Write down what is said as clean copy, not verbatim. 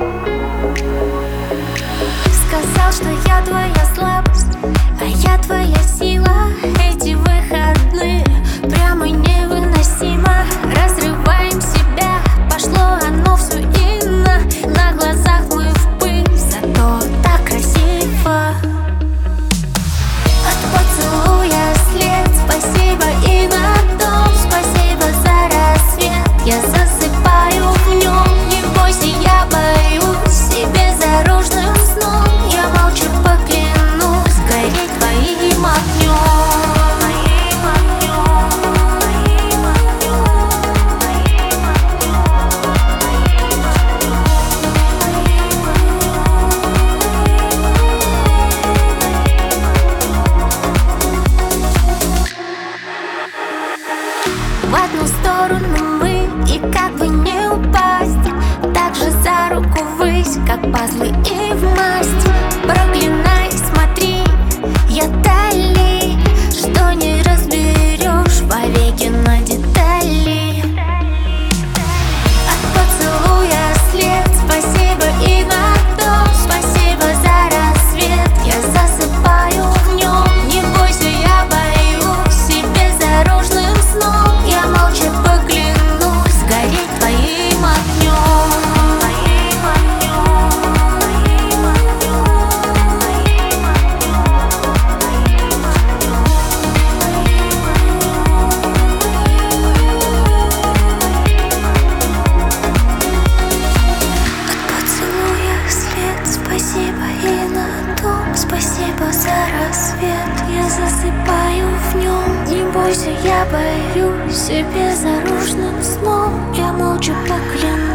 Сказал, что я твоя слабость, а я твоя сила. Эти выходные прямо невыносимо. Разрываем себя, пошло оно все ино. На глазах мы в пыль, зато так красиво. От поцелуя след, спасибо и на том. Спасибо за рассвет, я засыпаю в нем. Не бойся, я боюсь себе заружным сном. Я молча поклянусь гореть твоим огнем. В одну сторону мы, и как бы не упасть, так же за руку ввысь, как пазлы и в масть. Проклинай, смотри, я дали, что не разберешь вовеки на детали. От поцелуя след, спасибо и на том. Спасибо за рассвет, я засыпаю в нем. Не бойся, я боюсь себе заружным сном. Я молча поклянусь гореть твоим огнем. Спасибо и на том. Спасибо за рассвет, я засыпаю в нем. Не бойся, я боюсь себе заружным сном. Я молча поклянусь